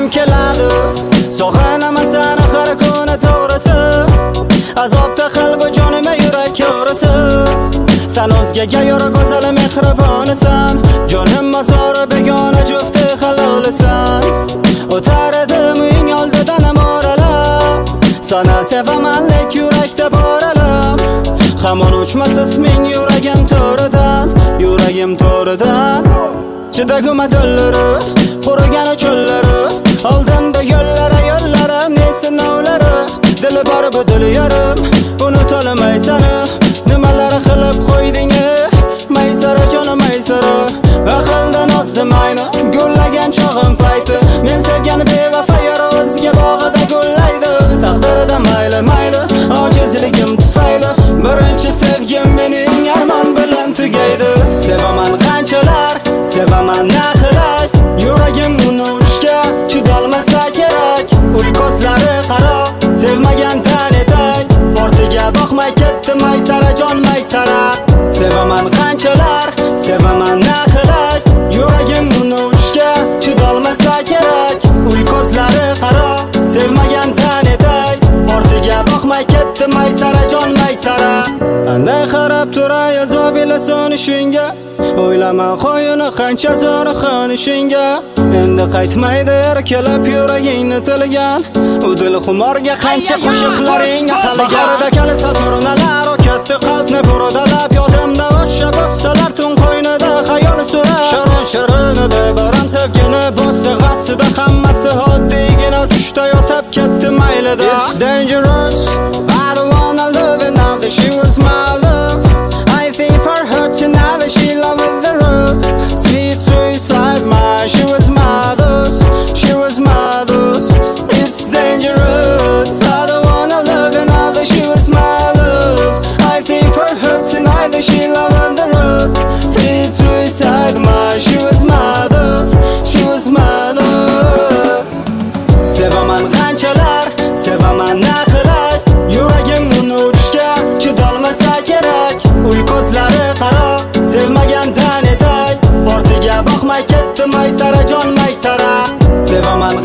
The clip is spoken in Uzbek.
yuragim keladi. Sog'anaman seni har kuni to'g'risi. Azobda qalbi jonime yurak ko'risi. Sen o'zgaga yora go'zal mehribonisan. Jonim mazori begona jufti halolisan. O'tar edim uning oldidan mo'ralab. Sana sevaman lek yurakda bor alam. Hamon uçmas isming yuragim to'ridan. Chidaguma dollari, qurigan cho'llari, oldimda yo'llari, ne sinovlari. Dili bor bu dili yarim, unutolmay seni. Nimalar qilib qo'yding, maysara jonim maysara. Aqldan ozdim ayni, gullagan chog'im payti. Men sevgan bevafa yara o'ziga bog'ida gullaydi. Taqdirida mayli, ojizligim tufayli. Birinchi sevgim mening armon bilan tugaydi. Sevaman qanchalar, sevaman naqilay. Yuragim uni uchga chidolmasa kerak. Uy ko'zlari qaro, sevmagan tanetay. Ortiga boqmay ketdi maysara jon maysara. Sevaman qanchalar, sevaman naqilay. Yuragim uni uchga chidolmasa kerak. Uy ko'zlari qaro, sevmagan tanetay. Ortiga boqmay ketdi maysara jon maysara. Anday qarab turay azobila sonishingga. O'ylama qo'yini qancha zo'r xonishingga. Endi qaytmaydi erkalab yuragingni tilgan. U dil xumorga qancha qo'shiqlaring atalgan. Oxirida kalisa turnalar o ketdi qalbni burodalab. Yodimda o'sha bossalar tun qo'ynida xayol surar. Shirin-shirinida baram sevgini bossa g'assida hammasi oddiygina tushda yotib ketdi maylida. It's dangerous, I don't wanna live it now that she was my love. I think for her tonight that she loved the rose. Sweet suicide, she was mother's. It's dangerous, I don't wanna live it now that she was my love. I think for her tonight that she loved the rose. Sweet suicide, she was mother's. Sevaman qanchalar, sevaman naqilay. Yuragim uni uchga chidolmasa kerak. Uy ko'zlari qaro, sevmagan tanetay. Ortiga boqmay ketdi maysara jon maysara. Sevaman